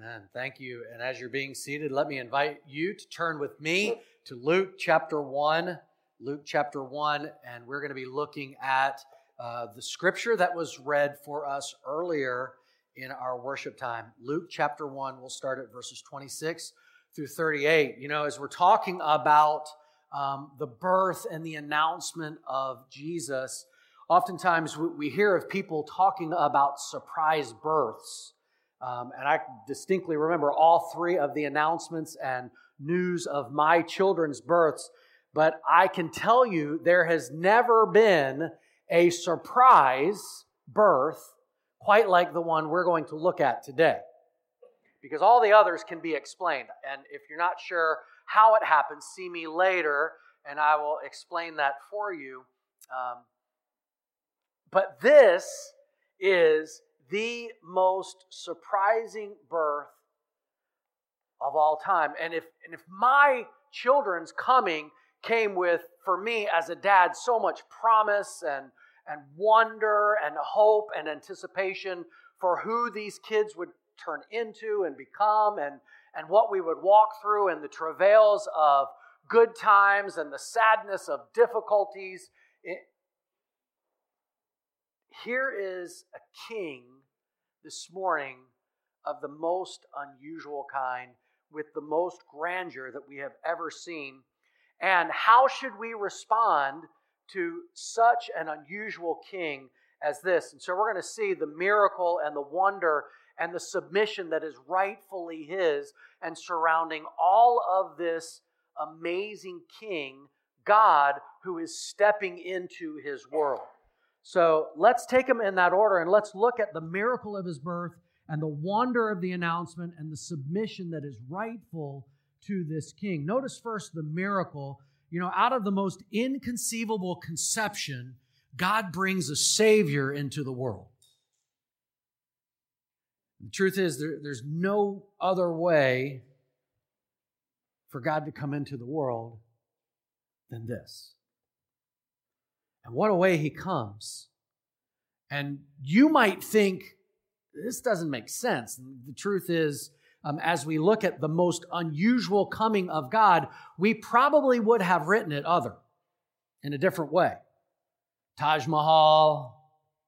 Amen. Thank you. And as you're being seated, let me invite you to turn with me to Luke chapter 1. Luke chapter 1, and we're going to be looking at the scripture that was read for us earlier in our worship time. Luke chapter 1, we'll start at verses 26 through 38. You know, as we're talking about the birth and the announcement of Jesus, oftentimes we hear of people talking about surprise births. And I distinctly remember all three of the announcements and news of my children's births. But I can tell you there has never been a surprise birth quite like the one we're going to look at today. Because all the others can be explained. And if you're not sure how it happens, see me later and I will explain that for you. But this is the most surprising birth of all time. And if my children's coming came with, for me as a dad, so much promise and wonder and hope and anticipation for who these kids would turn into and become and what we would walk through and the travails of good times and the sadness of difficulties. Here is a king this morning of the most unusual kind, with the most grandeur that we have ever seen. And how should we respond to such an unusual king as this? And so we're going to see the miracle and the wonder and the submission that is rightfully his, and surrounding all of this amazing king, God, who is stepping into his world. So let's take them in that order and let's look at the miracle of his birth and the wonder of the announcement and the submission that is rightful to this king. Notice first the miracle. You know, out of the most inconceivable conception, God brings a Savior into the world. The truth is, there's no other way for God to come into the world than this. And what a way he comes. And you might think, this doesn't make sense. And the truth is, as we look at the most unusual coming of God, we probably would have written it in a different way. Taj Mahal,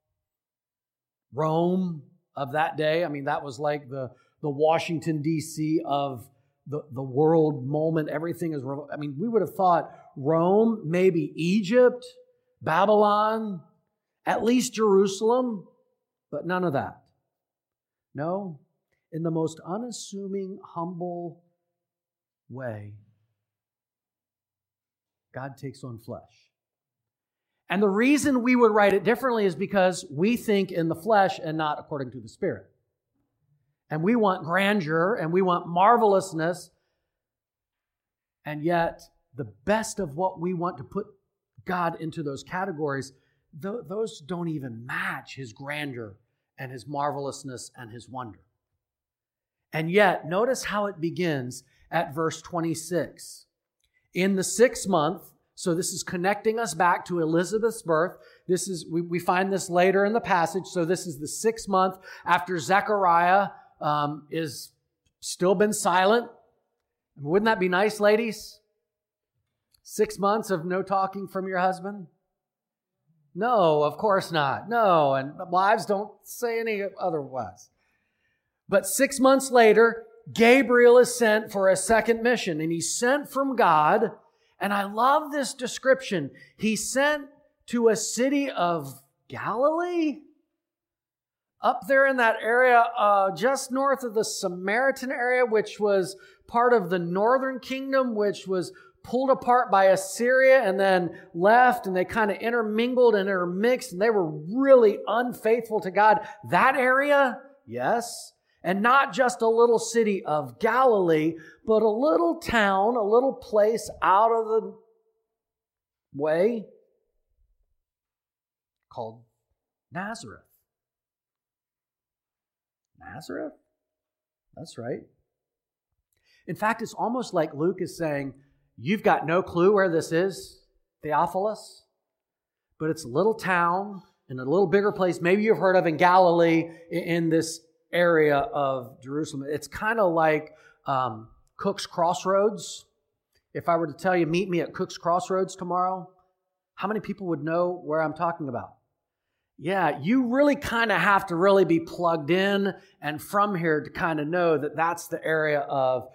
Rome of that day. I mean, that was like the Washington, D.C. of the world moment. Everything is, we would have thought Rome, maybe Egypt, Babylon, at least Jerusalem, but none of that. No, in the most unassuming, humble way, God takes on flesh. And the reason we would write it differently is because we think in the flesh and not according to the Spirit. And we want grandeur and we want marvelousness, and yet the best of what we want to put God into those categories, those don't even match his grandeur and his marvelousness and his wonder. And yet, notice how it begins at verse 26. In the 6th month, so this is connecting us back to Elizabeth's birth. We find this later in the passage. So this is the 6th month after Zechariah is still been silent. Wouldn't that be nice, ladies? 6 months of no talking from your husband? No, of course not. No, and wives don't say any otherwise. But 6 months later, Gabriel is sent for a second mission, and he's sent from God. And I love this description. He's sent to a city of Galilee, up there in that area, just north of the Samaritan area, which was part of the northern kingdom, which was pulled apart by Assyria and then left, and they kind of intermingled and intermixed, and they were really unfaithful to God. That area, yes. And not just a little city of Galilee, but a little town, a little place out of the way called Nazareth. Nazareth? That's right. In fact, it's almost like Luke is saying, you've got no clue where this is, Theophilus, but it's a little town in a little bigger place, maybe you've heard of in Galilee, in this area of Jerusalem. It's kind of like Cook's Crossroads. If I were to tell you, meet me at Cook's Crossroads tomorrow, how many people would know where I'm talking about? Yeah, you really kind of have to really be plugged in and from here to kind of know that that's the area of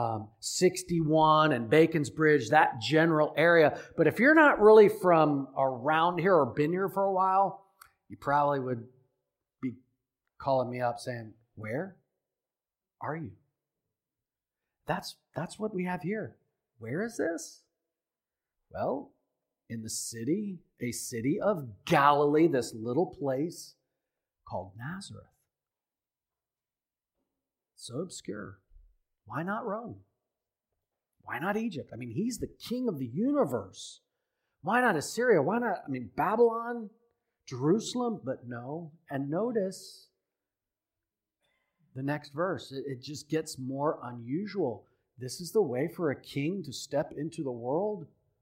61 and Bacon's Bridge, that general area. But if you're not really from around here or been here for a while, you probably would be calling me up saying, where are you? That's what we have here. Where is this? Well, in the city, a city of Galilee, this little place called Nazareth. So obscure. Why not Rome? Why not Egypt? I mean, he's the king of the universe. Why not Assyria? Why not, Babylon, Jerusalem? But no. And notice the next verse. It just gets more unusual. This is the way for a king to step into the world?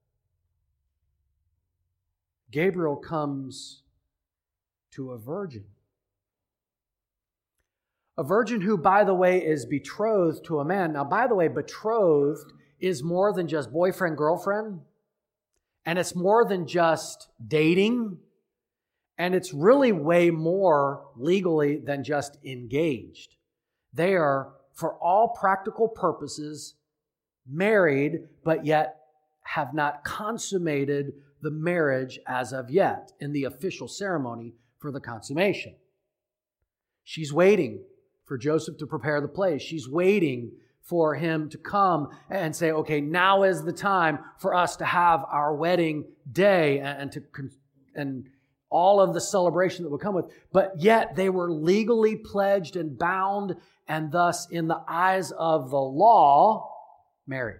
Gabriel comes to a virgin. A virgin who, by the way, is betrothed to a man. Now, by the way, betrothed is more than just boyfriend, girlfriend. And it's more than just dating. And it's really way more legally than just engaged. They are, for all practical purposes, married, but yet have not consummated the marriage as of yet in the official ceremony for the consummation. She's waiting for Joseph to prepare the place. She's waiting for him to come and say, okay, now is the time for us to have our wedding day and all of the celebration that would come with. But yet they were legally pledged and bound, and thus in the eyes of the law, married.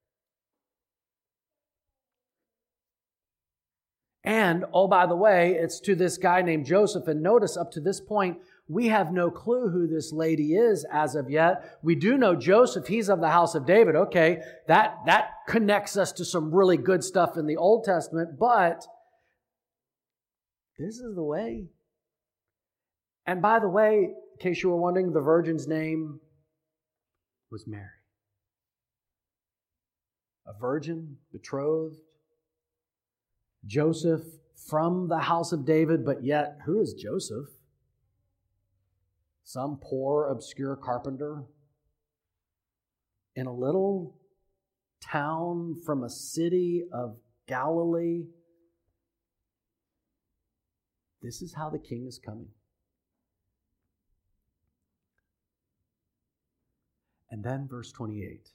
And, oh, by the way, it's to this guy named Joseph. And notice up to this point, we have no clue who this lady is as of yet. We do know Joseph, he's of the house of David. Okay, that connects us to some really good stuff in the Old Testament, but this is the way. And by the way, in case you were wondering, the virgin's name was Mary. A virgin, betrothed. Joseph from the house of David, but yet, who is Joseph? Some poor, obscure carpenter in a little town from a city of Galilee. This is how the king is coming. And then verse 28.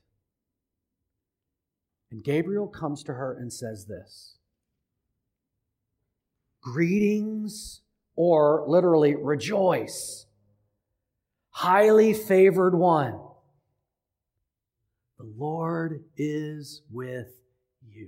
And Gabriel comes to her and says this. Greetings, or literally rejoice, highly favored one. The Lord is with you.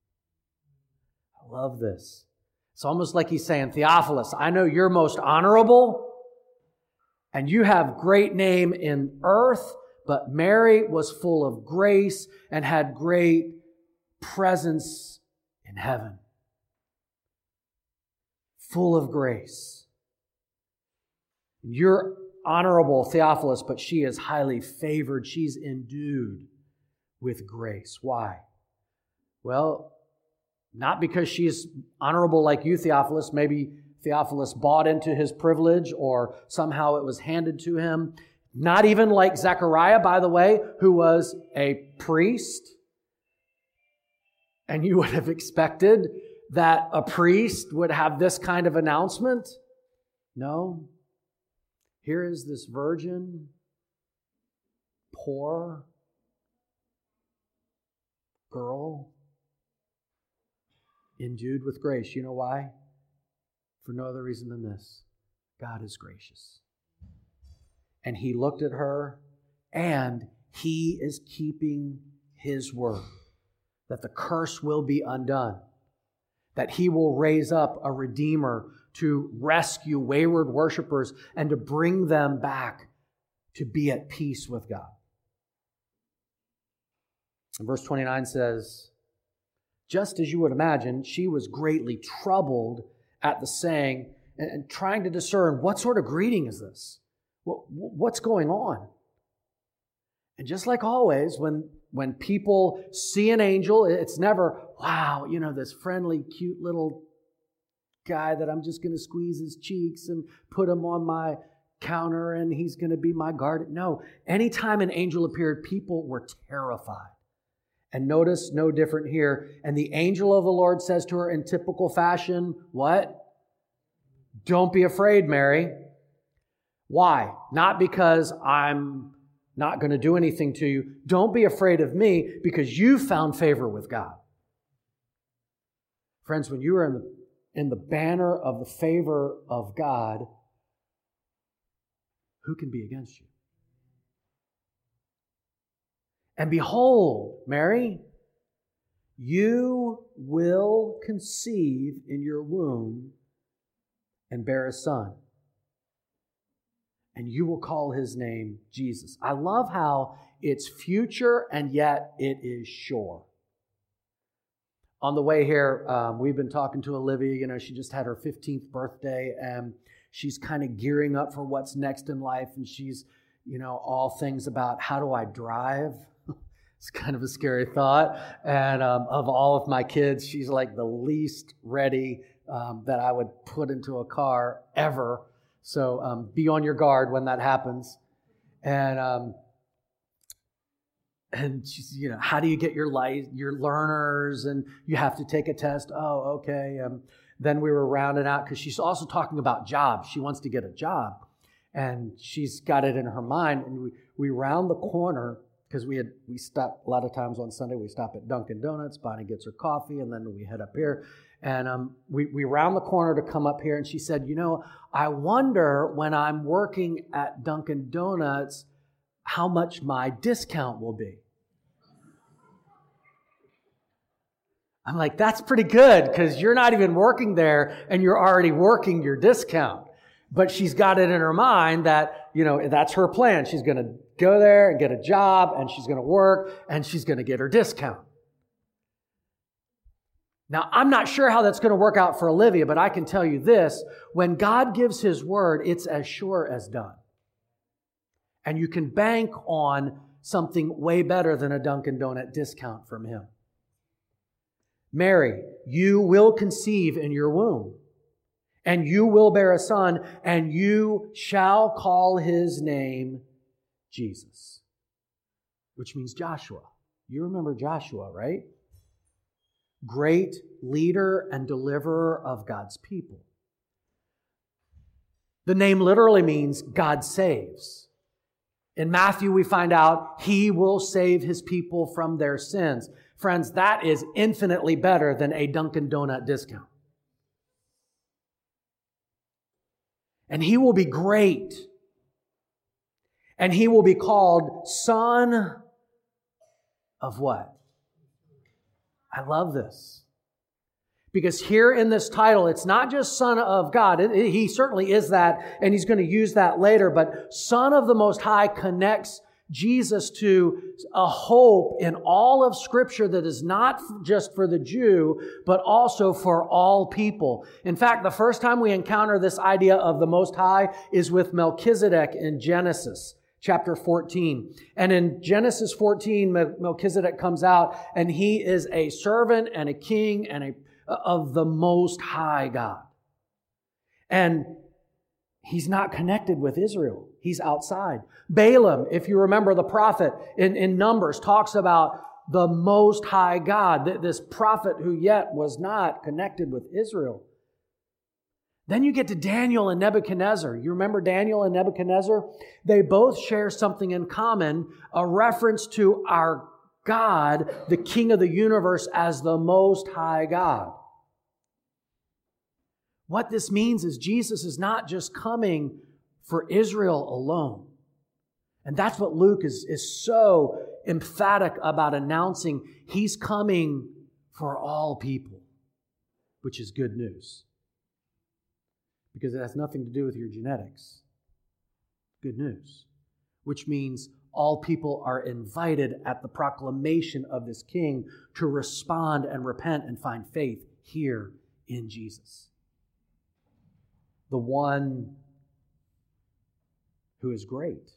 I love this. It's almost like he's saying, Theophilus, I know you're most honorable and you have great name in earth, but Mary was full of grace and had great presence in heaven. Full of grace. You're honorable, Theophilus, but she is highly favored. She's endued with grace. Why? Well, not because she's honorable like you, Theophilus. Maybe Theophilus bought into his privilege or somehow it was handed to him. Not even like Zechariah, by the way, who was a priest. And you would have expected that a priest would have this kind of announcement. No. Here is this virgin, poor girl, endued with grace. You know why? For no other reason than this. God is gracious. And he looked at her, and he is keeping his word, that the curse will be undone, that he will raise up a Redeemer to rescue wayward worshipers and to bring them back to be at peace with God. And verse 29 says, just as you would imagine, she was greatly troubled at the saying and trying to discern what sort of greeting is this? What's going on? And just like always, when people see an angel, it's never, wow, this friendly, cute little guy that I'm just going to squeeze his cheeks and put him on my counter and he's going to be my guard. No, anytime an angel appeared, people were terrified. And notice, no different here. And the angel of the Lord says to her in typical fashion, what? Don't be afraid, Mary. Why? Not because I'm not going to do anything to you. Don't be afraid of me because you found favor with God. Friends, when you are in the banner of the favor of God, who can be against you? And behold, Mary, you will conceive in your womb and bear a son. And you will call his name Jesus. I love how it's future and yet it is sure. On the way here, we've been talking to Olivia. She just had her 15th birthday and she's kind of gearing up for what's next in life. And she's, all things about how do I drive? It's kind of a scary thought. And of all of my kids, she's like the least ready that I would put into a car ever. So be on your guard when that happens. And she's, how do you get your learners? And you have to take a test. Oh, okay. Then we were rounding out because she's also talking about jobs. She wants to get a job. And she's got it in her mind. And we round the corner because we stop a lot of times on Sunday. We stop at Dunkin' Donuts. Bonnie gets her coffee, and then we head up here. And we round the corner to come up here, and she said, I wonder when I'm working at Dunkin' Donuts how much my discount will be. I'm like, that's pretty good because you're not even working there and you're already working your discount. But she's got it in her mind that, that's her plan. She's going to go there and get a job and she's going to work and she's going to get her discount. Now, I'm not sure how that's going to work out for Olivia, but I can tell you this. When God gives His word, it's as sure as done. And you can bank on something way better than a Dunkin' Donut discount from Him. Mary, you will conceive in your womb, and you will bear a son, and you shall call His name Jesus, which means Joshua. You remember Joshua, right? Great leader and deliverer of God's people. The name literally means God saves. In Matthew, we find out He will save His people from their sins. Friends, that is infinitely better than a Dunkin' Donut discount. And He will be great. And He will be called Son of what? I love this. Because here in this title, it's not just Son of God. He certainly is that, and He's going to use that later. But Son of the Most High connects Jesus to a hope in all of Scripture that is not just for the Jew, but also for all people. In fact, the first time we encounter this idea of the Most High is with Melchizedek in Genesis chapter 14. And in Genesis 14, Melchizedek comes out, and he is a servant and a king and of the Most High God. And he's not connected with Israel. He's outside. Balaam, if you remember the prophet in Numbers, talks about the Most High God, this prophet who yet was not connected with Israel. Then you get to Daniel and Nebuchadnezzar. You remember Daniel and Nebuchadnezzar? They both share something in common, a reference to our God, the King of the universe, as the Most High God. What this means is Jesus is not just coming for Israel alone. And that's what Luke is so emphatic about announcing. He's coming for all people, which is good news. Because it has nothing to do with your genetics. Good news. Which means all people are invited at the proclamation of this King to respond and repent and find faith here in Jesus. The one who is great.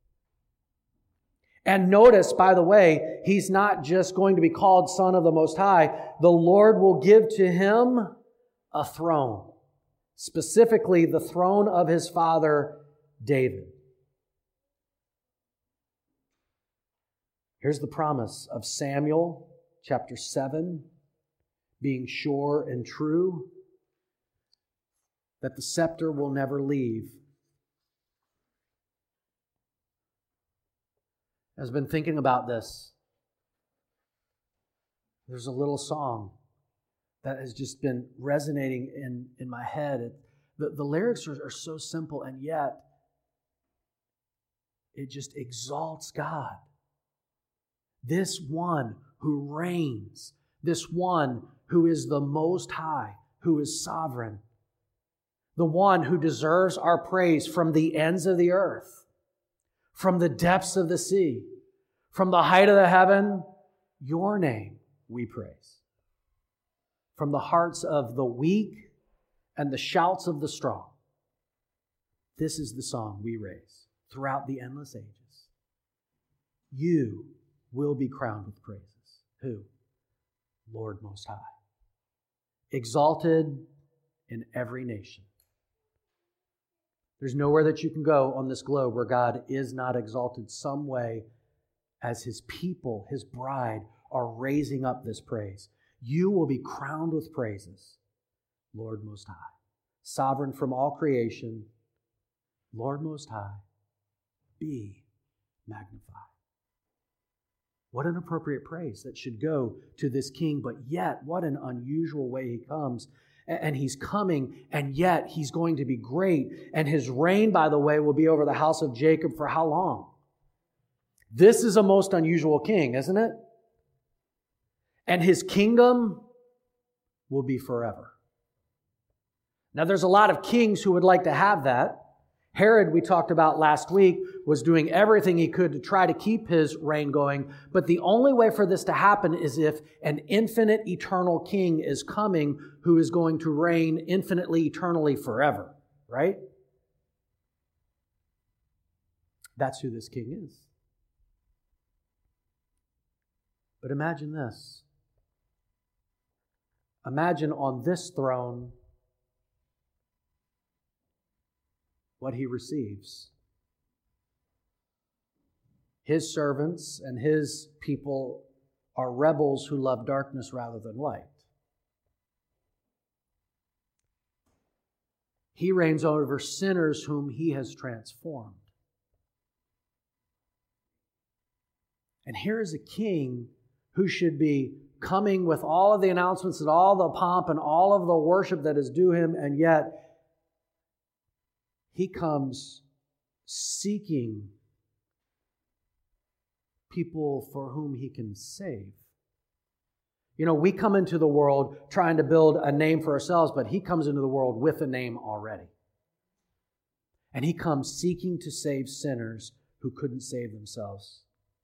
And notice, by the way, he's not just going to be called Son of the Most High. The Lord will give to him a throne, specifically the throne of his father David. Here's the promise of Samuel chapter 7, being sure and true, that the scepter will never leave. I've been thinking about this. There's a little song that has just been resonating in my head. The lyrics are so simple, and yet it just exalts God. This one who reigns, this one who is the Most High, who is sovereign, the one who deserves our praise from the ends of the earth, from the depths of the sea, from the height of the heaven, your name we praise. From the hearts of the weak and the shouts of the strong, this is the song we raise throughout the endless ages. You will be crowned with praises. Who? Lord Most High. Exalted in every nation. There's nowhere that you can go on this globe where God is not exalted some way as His people, His bride, are raising up this praise. You will be crowned with praises, Lord Most High. Sovereign from all creation, Lord Most High, be magnified. What an appropriate praise that should go to this king, but yet what an unusual way he comes. And he's coming, and yet he's going to be great. And his reign, by the way, will be over the house of Jacob for how long? This is a most unusual king, isn't it? And his kingdom will be forever. Now, there's a lot of kings who would like to have that. Herod, we talked about last week, was doing everything he could to try to keep his reign going. But the only way for this to happen is if an infinite, eternal king is coming who is going to reign infinitely, eternally, forever. Right? That's who this king is. But imagine this. Imagine on this throne what he receives. His servants and his people are rebels who love darkness rather than light. He reigns over sinners whom he has transformed. And here is a king who should be coming with all of the announcements and all the pomp and all of the worship that is due him, and yet he comes seeking people for whom he can save. You know, we come into the world trying to build a name for ourselves, but he comes into the world with a name already. And he comes seeking to save sinners who couldn't save themselves.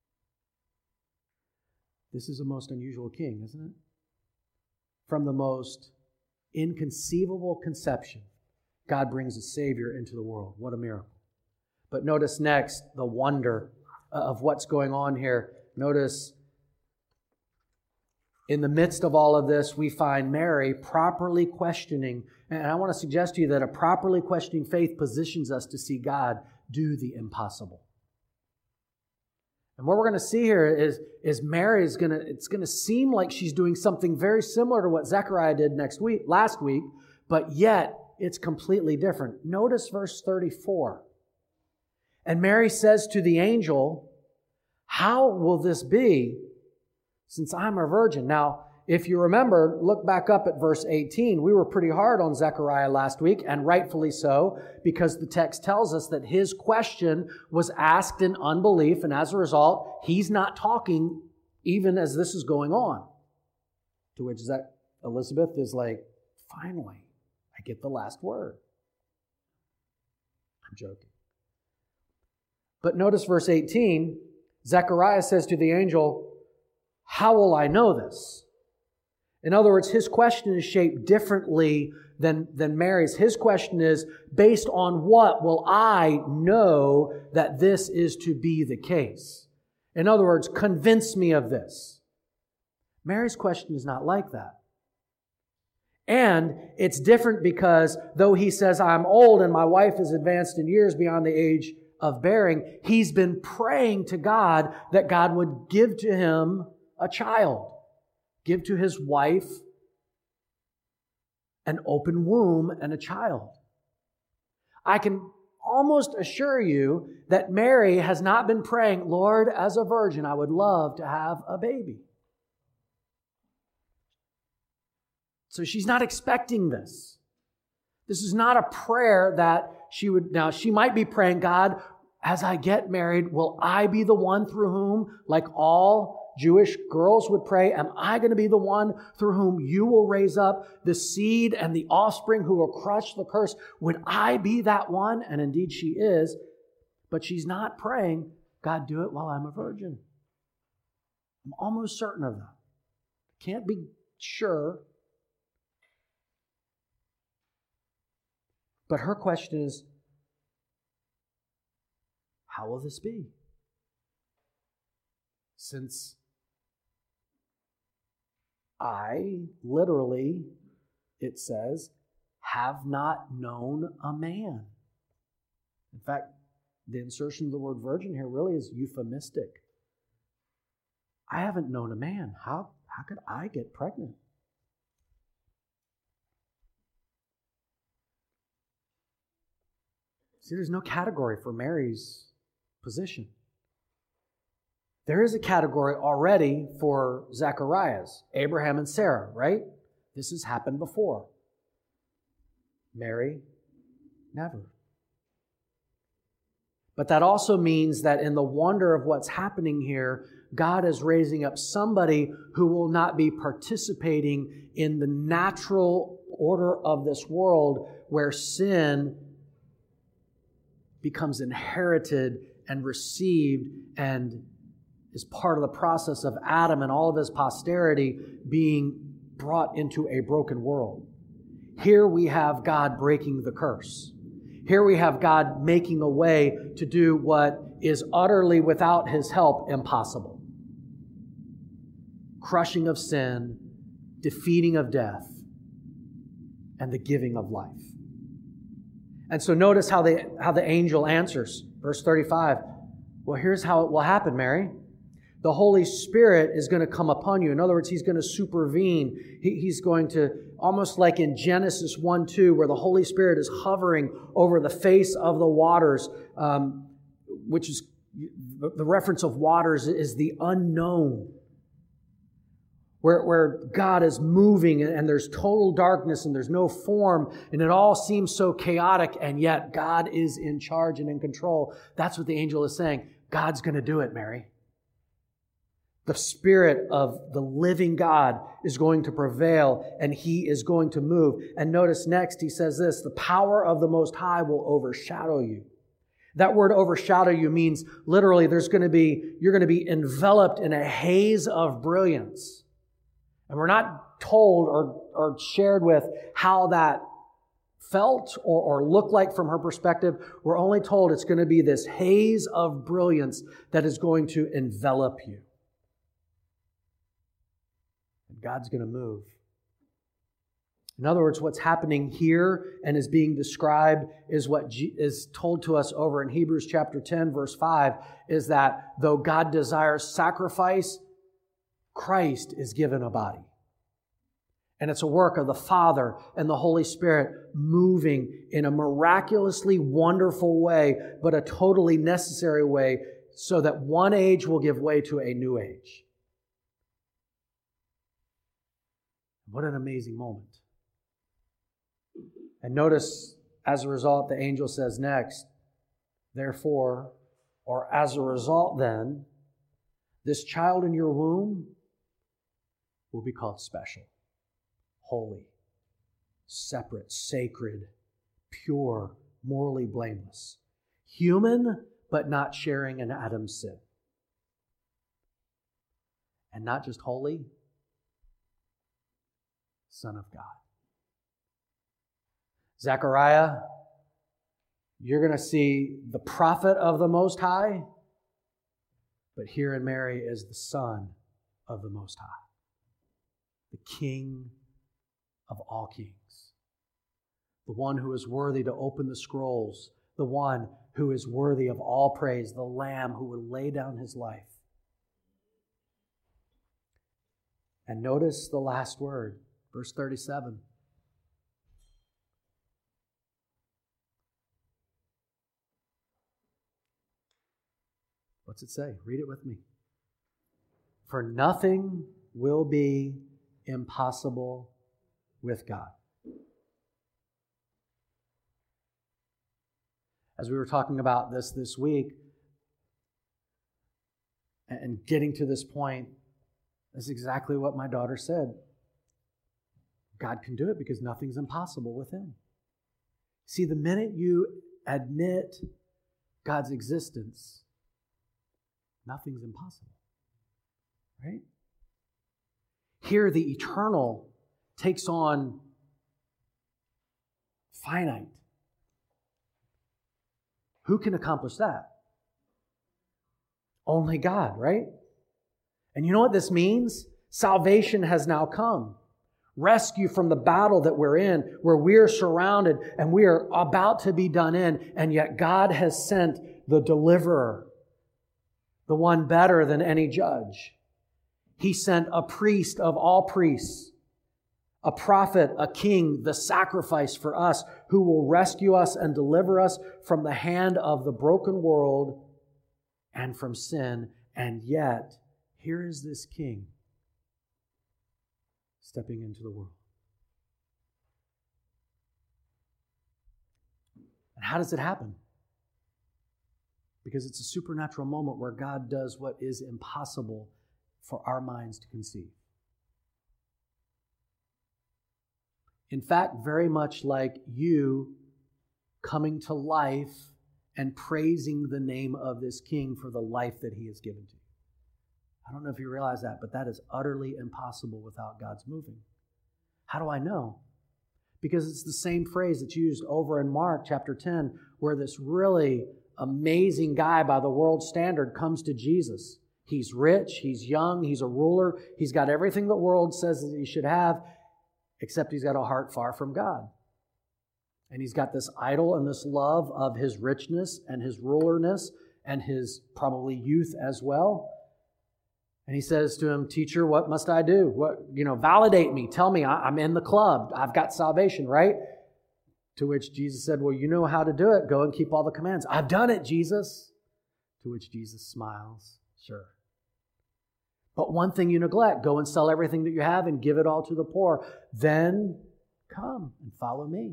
This is a most unusual king, isn't it? From the most inconceivable conception, God brings a Savior into the world. What a miracle. But notice next the wonder of what's going on here. Notice in the midst of all of this, we find Mary properly questioning. And I want to suggest to you that a properly questioning faith positions us to see God do the impossible. And what we're going to see here is Mary's it's going to seem like she's doing something very similar to what Zechariah did last week, but yet it's completely different. Notice verse 34. And Mary says to the angel, "How will this be, since I'm a virgin?" Now, if you remember, look back up at verse 18. We were pretty hard on Zechariah last week, and rightfully so, because the text tells us that his question was asked in unbelief, and as a result, he's not talking even as this is going on. To which Elizabeth is like, finally, I get the last word. I'm joking. But notice verse 18, Zechariah says to the angel, "How will I know this? In other words, his question is shaped differently than Mary's. His question is, based on what will I know that this is to be the case? In other words, convince me of this. Mary's question is not like that. And it's different because though he says, I'm old and my wife is advanced in years beyond the age of bearing, he's been praying to God that God would give to him a child, give to his wife an open womb and a child. I can almost assure you that Mary has not been praying, Lord, as a virgin, I would love to have a baby. So she's not expecting this. This is not a prayer that she would, now she might be praying, God, as I get married, will I be the one through whom, like all Jewish girls would pray, am I going to be the one through whom you will raise up the seed and the offspring who will crush the curse? Would I be that one? And indeed she is, but she's not praying, God, do it while I'm a virgin. I'm almost certain of that. Can't be sure. But her question is, how will this be? Since I literally, it says, have not known a man. In fact, the insertion of the word virgin here really is euphemistic. I haven't known a man. How could I get pregnant? See, there's no category for Mary's position. There is a category already for Zacharias, Abraham and Sarah, right? This has happened before. Mary, never. But that also means that in the wonder of what's happening here, God is raising up somebody who will not be participating in the natural order of this world where sin becomes inherited and received and is part of the process of Adam and all of his posterity being brought into a broken world. Here we have God breaking the curse. Here we have God making a way to do what is utterly without his help impossible. Crushing of sin, defeating of death, and the giving of life. And so notice how the angel answers. Verse 35. Well, here's how it will happen, Mary. The Holy Spirit is going to come upon you. In other words, he's going to supervene. He's going to, almost like in Genesis 1:2, where the Holy Spirit is hovering over the face of the waters, which is, the reference of waters is the unknown. Where God is moving and there's total darkness and there's no form and it all seems so chaotic, and yet God is in charge and in control. That's what the angel is saying. God's going to do it, Mary. The Spirit of the living God is going to prevail and He is going to move. And notice next, He says this, the power of the Most High will overshadow you. That word overshadow you means literally you're going to be enveloped in a haze of brilliance. And we're not told or shared with how that felt or looked like from her perspective. We're only told it's going to be this haze of brilliance that is going to envelop you. And God's going to move. In other words, what's happening here and is being described is what is told to us over in Hebrews chapter 10, verse 5, is that though God desires sacrifice, Christ is given a body. And it's a work of the Father and the Holy Spirit moving in a miraculously wonderful way, but a totally necessary way, so that one age will give way to a new age. What an amazing moment. And notice, as a result, the angel says next, therefore, or as a result then, this child in your womb will be called special, holy, separate, sacred, pure, morally blameless, human, but not sharing in Adam's sin. And not just holy, Son of God. Zechariah, you're going to see the prophet of the Most High, but here in Mary is the Son of the Most High, the King of all kings, the one who is worthy to open the scrolls, the one who is worthy of all praise, the Lamb who would lay down his life. And notice the last word, verse 37. What's it say? Read it with me. For nothing will be impossible with God. As we were talking about this week and getting to this point, that's exactly what my daughter said. God can do it because nothing's impossible with Him. See, the minute you admit God's existence, nothing's impossible. Right? Here, the eternal takes on finite. Who can accomplish that? Only God, right? And you know what this means? Salvation has now come. Rescue from the battle that we're in, where we are surrounded and we are about to be done in, and yet God has sent the deliverer, the one better than any judge. He sent a priest of all priests, a prophet, a king, the sacrifice for us, who will rescue us and deliver us from the hand of the broken world and from sin. And yet, here is this king stepping into the world. And how does it happen? Because it's a supernatural moment where God does what is impossible for our minds to conceive. In fact, very much like you coming to life and praising the name of this king for the life that He has given to you. I don't know if you realize that, but that is utterly impossible without God's moving. How do I know? Because it's the same phrase that's used over in Mark chapter 10, where this really amazing guy by the world standard comes to Jesus. He's rich, he's young, he's a ruler, he's got everything the world says that he should have, except he's got a heart far from God. And he's got this idol and this love of his richness and his rulerness and his probably youth as well. And he says to him, "Teacher, what must I do? Validate me. Tell me, I'm in the club. I've got salvation, right?" To which Jesus said, "Well, you know how to do it. Go and keep all the commands." "I've done it, Jesus." To which Jesus smiles, "Sure. But one thing you neglect, go and sell everything that you have and give it all to the poor. Then come and follow me."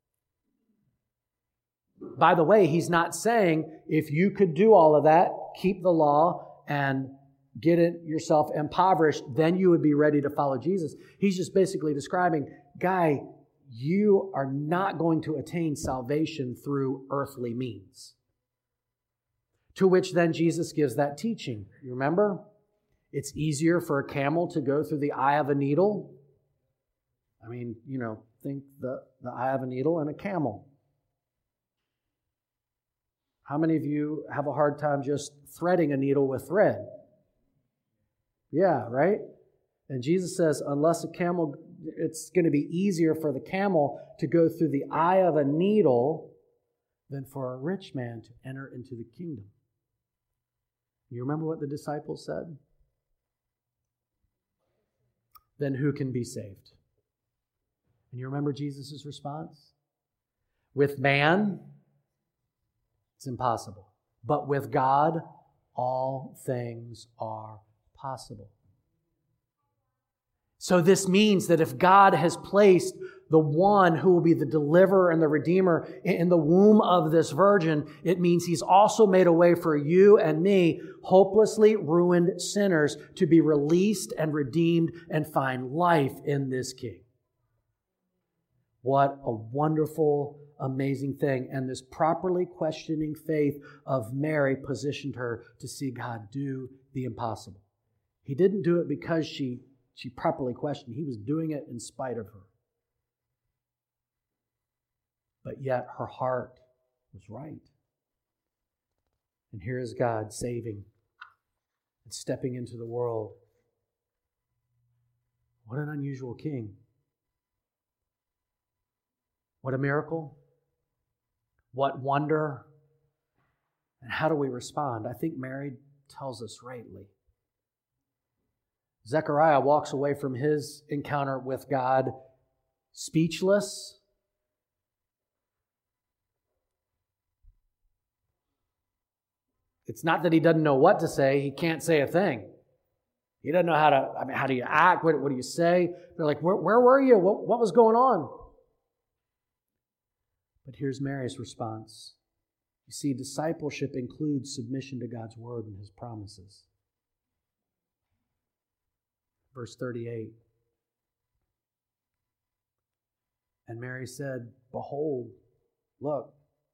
By the way, he's not saying if you could do all of that, keep the law and get it yourself impoverished, then you would be ready to follow Jesus. He's just basically describing, guy, you are not going to attain salvation through earthly means. To which then Jesus gives that teaching. You remember? It's easier for a camel to go through the eye of a needle. I mean, think the eye of a needle and a camel. How many of you have a hard time just threading a needle with thread? Yeah, right? And Jesus says, it's going to be easier for the camel to go through the eye of a needle than for a rich man to enter into the kingdom. You remember what the disciples said? Then who can be saved? And you remember Jesus' response? With man, it's impossible. But with God, all things are possible. So this means that if God has placed the one who will be the deliverer and the redeemer in the womb of this virgin, it means He's also made a way for you and me, hopelessly ruined sinners, to be released and redeemed and find life in this King. What a wonderful, amazing thing. And this properly questioning faith of Mary positioned her to see God do the impossible. He didn't do it because she she properly questioned. He was doing it in spite of her. But yet her heart was right. And here is God saving and stepping into the world. What an unusual king. What a miracle. What wonder. And how do we respond? I think Mary tells us rightly. Zechariah walks away from his encounter with God speechless. It's not that he doesn't know what to say. He can't say a thing. He doesn't know how do you act? What do you say? They're like, where were you? What was going on? But here's Mary's response. You see, discipleship includes submission to God's word and His promises. Verse 38. And Mary said, behold, look,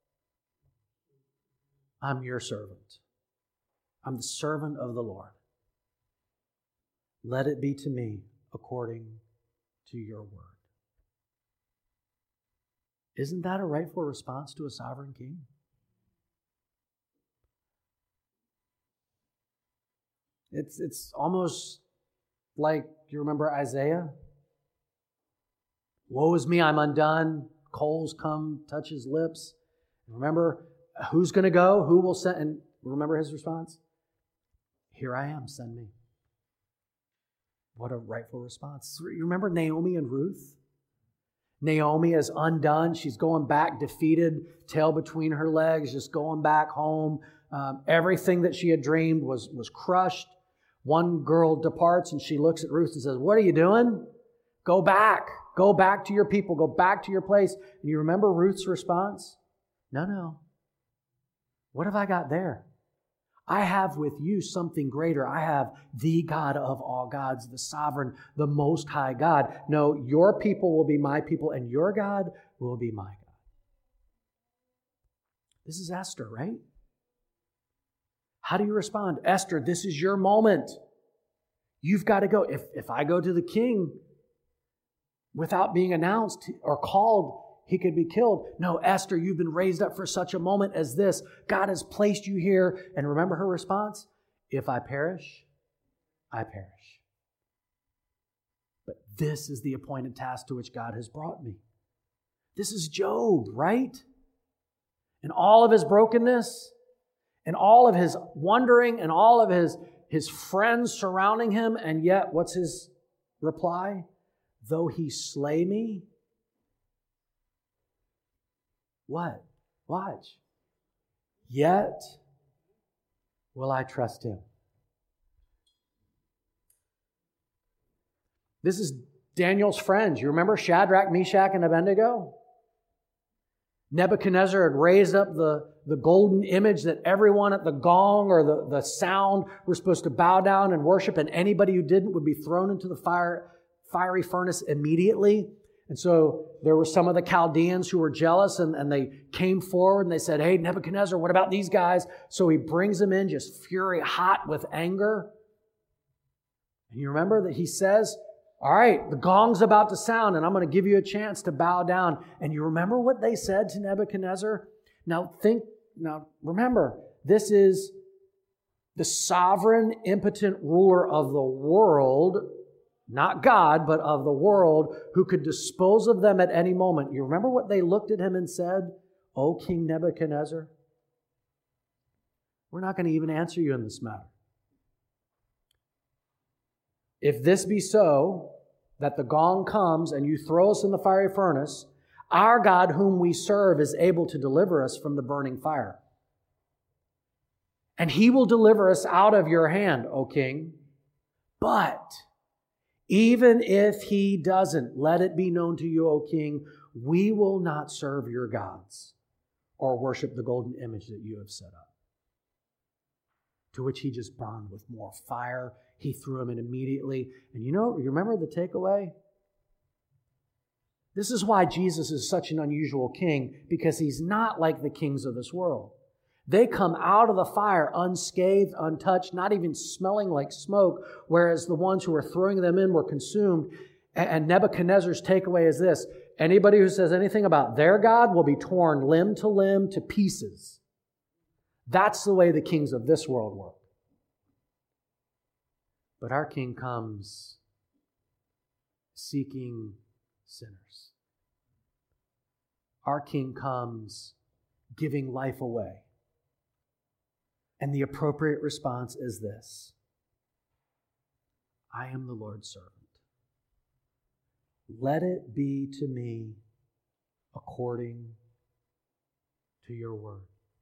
I'm your servant. I'm the servant of the Lord. Let it be to me according to your word. Isn't that a rightful response to a sovereign king? It's almost like, you remember Isaiah? Woe is me, I'm undone. Coals come, touch his lips. Remember, who's going to go? Who will send? And remember his response? Here I am, send me. What a rightful response. You remember Naomi and Ruth? Naomi is undone. She's going back defeated, tail between her legs, just going back home. Everything that she had dreamed was crushed. One girl departs and she looks at Ruth and says, what are you doing? Go back. Go back to your people. Go back to your place. And you remember Ruth's response? No. What have I got there? I have with you something greater. I have the God of all gods, the sovereign, the most high God. No, your people will be my people and your God will be my God. This is Esther, right? How do you respond? Esther, this is your moment. You've got to go. If I go to the king without being announced or called, he could be killed. No, Esther, you've been raised up for such a moment as this. God has placed you here. And remember her response? If I perish, I perish. But this is the appointed task to which God has brought me. This is Job, right? And all of his brokenness, and all of his wondering, and all of his friends surrounding him, and yet, what's his reply? Though he slay me, what? Watch. Yet will I trust him. This is Daniel's friends. You remember Shadrach, Meshach, and Abednego? Nebuchadnezzar had raised up the golden image that everyone at the gong or the sound were supposed to bow down and worship, and anybody who didn't would be thrown into the fiery furnace immediately. And so there were some of the Chaldeans who were jealous, and they came forward and they said, hey, Nebuchadnezzar, what about these guys? So he brings them in just fury hot with anger. And you remember that he says, all right, the gong's about to sound, and I'm going to give you a chance to bow down. And you remember what they said to Nebuchadnezzar? Now remember, this is the sovereign, impotent ruler of the world, not God, but of the world, who could dispose of them at any moment. You remember what they looked at him and said? O King Nebuchadnezzar, we're not going to even answer you in this matter. If this be so, that the gong comes and you throw us in the fiery furnace, our God whom we serve is able to deliver us from the burning fire. And He will deliver us out of your hand, O King. But even if He doesn't, let it be known to you, O King, we will not serve your gods or worship the golden image that you have set up. To which he just burned with more fire. He threw him in immediately. And you remember the takeaway? This is why Jesus is such an unusual king, because He's not like the kings of this world. They come out of the fire unscathed, untouched, not even smelling like smoke, whereas the ones who were throwing them in were consumed. And Nebuchadnezzar's takeaway is this: anybody who says anything about their God will be torn limb to pieces. That's the way the kings of this world work. But our King comes seeking sinners. Our King comes giving life away. And the appropriate response is this: I am the Lord's servant. Let it be to me according to your word.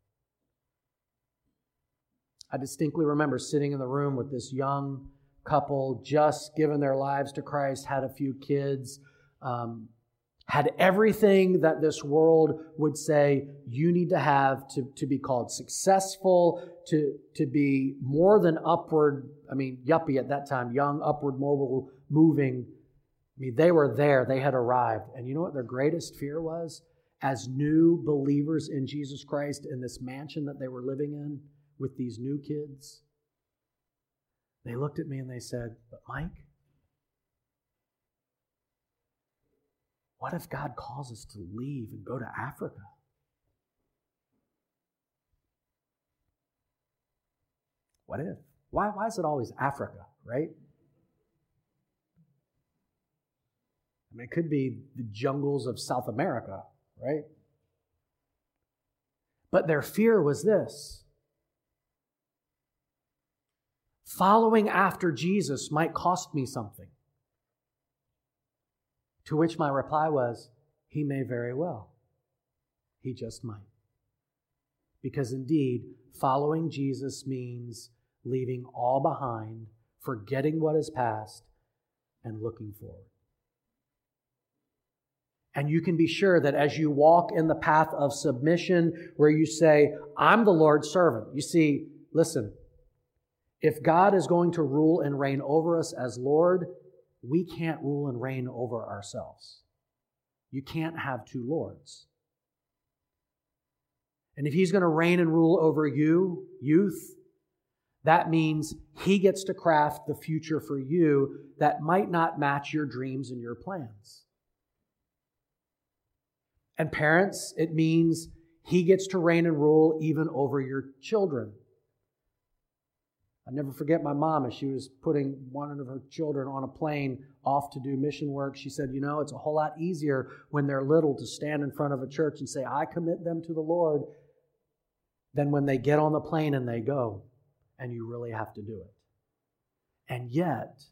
I distinctly remember sitting in the room with this young couple, just given their lives to Christ, had a few kids, had everything that this world would say you need to have to be called successful, to be more than upward, yuppie at that time, young, upward, mobile, moving. They were there. They had arrived. And you know what their greatest fear was? As new believers in Jesus Christ in this mansion that they were living in with these new kids, they looked at me and they said, "But Mike, what if God calls us to leave and go to Africa?" What if? Why is it always Africa, right? It could be the jungles of South America, right? But their fear was this: following after Jesus might cost me something. To which my reply was, he may very well. He just might. Because indeed, following Jesus means leaving all behind, forgetting what is past, and looking forward. And you can be sure that as you walk in the path of submission, where you say, I'm the Lord's servant. You see, listen, if God is going to rule and reign over us as Lord, we can't rule and reign over ourselves. You can't have two lords. And if He's going to reign and rule over you, youth, that means He gets to craft the future for you that might not match your dreams and your plans. And parents, it means He gets to reign and rule even over your children. I'll never forget my mom as she was putting one of her children on a plane off to do mission work. She said, it's a whole lot easier when they're little to stand in front of a church and say, I commit them to the Lord, than when they get on the plane and they go, and you really have to do it. And yet,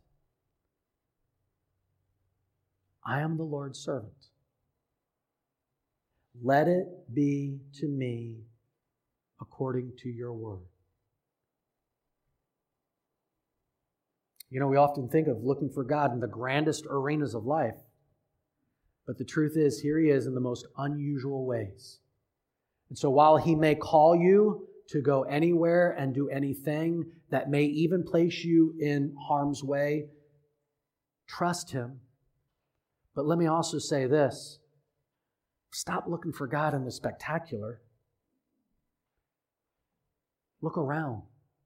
I am the Lord's servant. Let it be to me according to your word. We often think of looking for God in the grandest arenas of life. But the truth is, here He is in the most unusual ways. And so while He may call you to go anywhere and do anything that may even place you in harm's way, trust Him. But let me also say this: stop looking for God in the spectacular. Look around.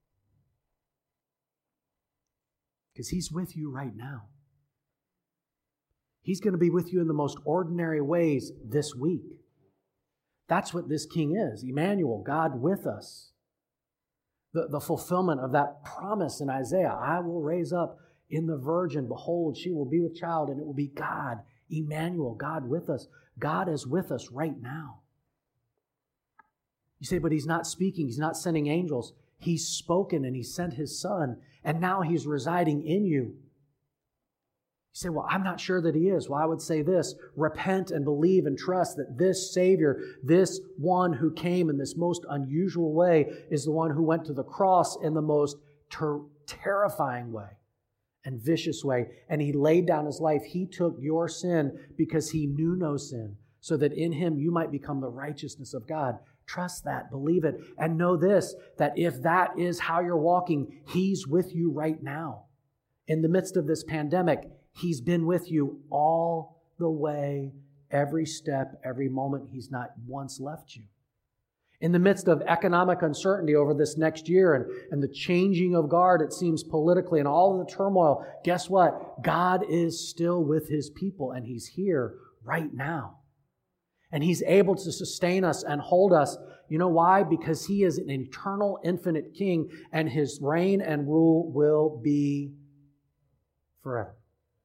Because He's with you right now. He's going to be with you in the most ordinary ways this week. That's what this King is. Emmanuel, God with us. The fulfillment of that promise in Isaiah: I will raise up in the virgin, behold, she will be with child, and it will be God, Emmanuel, God with us. God is with us right now. You say, but He's not speaking. He's not sending angels. He's spoken and He sent His Son, and now He's residing in you. You say, well, I'm not sure that He is. Well, I would say this: repent and believe and trust that this Savior, this one who came in this most unusual way, is the one who went to the cross in the most terrifying way and vicious way. And He laid down His life. He took your sin because He knew no sin, so that in Him you might become the righteousness of God. Trust that, believe it, and know this, that if that is how you're walking, He's with you right now. In the midst of this pandemic, He's been with you all the way, every step, every moment. He's not once left you. In the midst of economic uncertainty over this next year and the changing of guard, it seems politically, and all of the turmoil, guess what? God is still with His people, and He's here right now. And He's able to sustain us and hold us. You know why? Because He is an eternal, infinite King, and His reign and rule will be forever.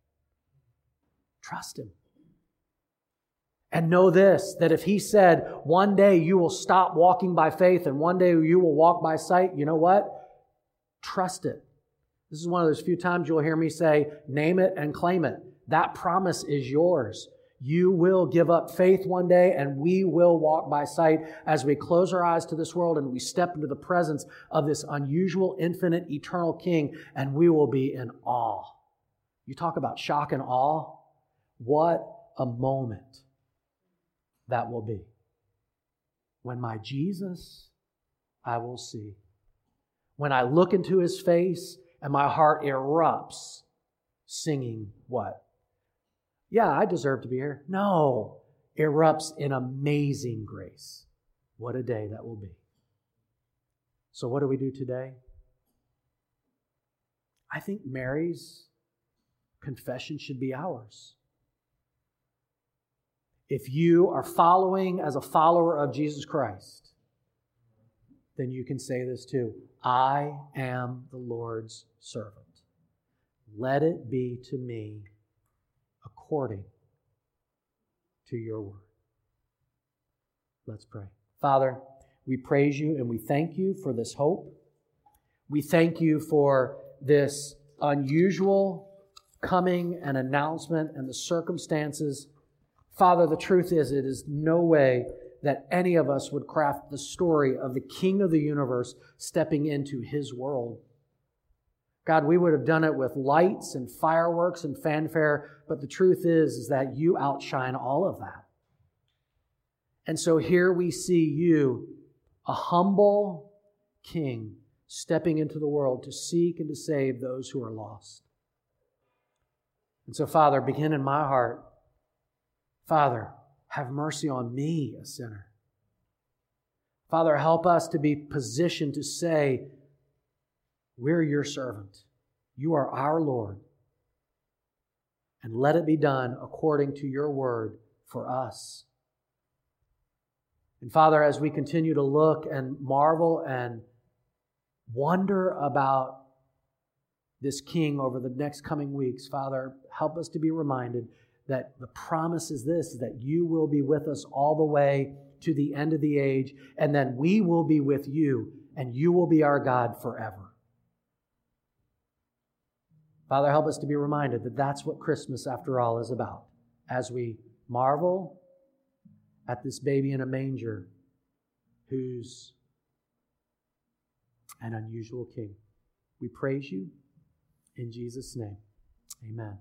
Trust Him. And know this, that if He said, one day you will stop walking by faith and one day you will walk by sight, you know what? Trust it. This is one of those few times you'll hear me say, name it and claim it. That promise is yours. You will give up faith one day and we will walk by sight as we close our eyes to this world and we step into the presence of this unusual, infinite, eternal King, and we will be in awe. You talk about shock and awe. What a moment that will be. When my Jesus I will see. When I look into His face and my heart erupts singing what? Yeah, I deserve to be here. No, erupts in amazing grace. What a day that will be. So what do we do today? I think Mary's confession should be ours. If you are following as a follower of Jesus Christ, then you can say this too. I am the Lord's servant. Let it be to me according to your word. Let's pray. Father, we praise you and we thank you for this hope. We thank you for this unusual coming and announcement and the circumstances. Father, the truth is, it is no way that any of us would craft the story of the King of the universe stepping into His world. God, we would have done it with lights and fireworks and fanfare, but the truth is that you outshine all of that. And so here we see you, a humble King, stepping into the world to seek and to save those who are lost. And so, Father, begin in my heart. Father, have mercy on me, a sinner. Father, help us to be positioned to say, we're your servant. You are our Lord. And let it be done according to your word for us. And Father, as we continue to look and marvel and wonder about this King over the next coming weeks, Father, help us to be reminded that the promise is this, that you will be with us all the way to the end of the age, and then we will be with you, and you will be our God forever. Father, help us to be reminded that that's what Christmas, after all, is about. As we marvel at this baby in a manger who's an unusual King. We praise you in Jesus' name. Amen.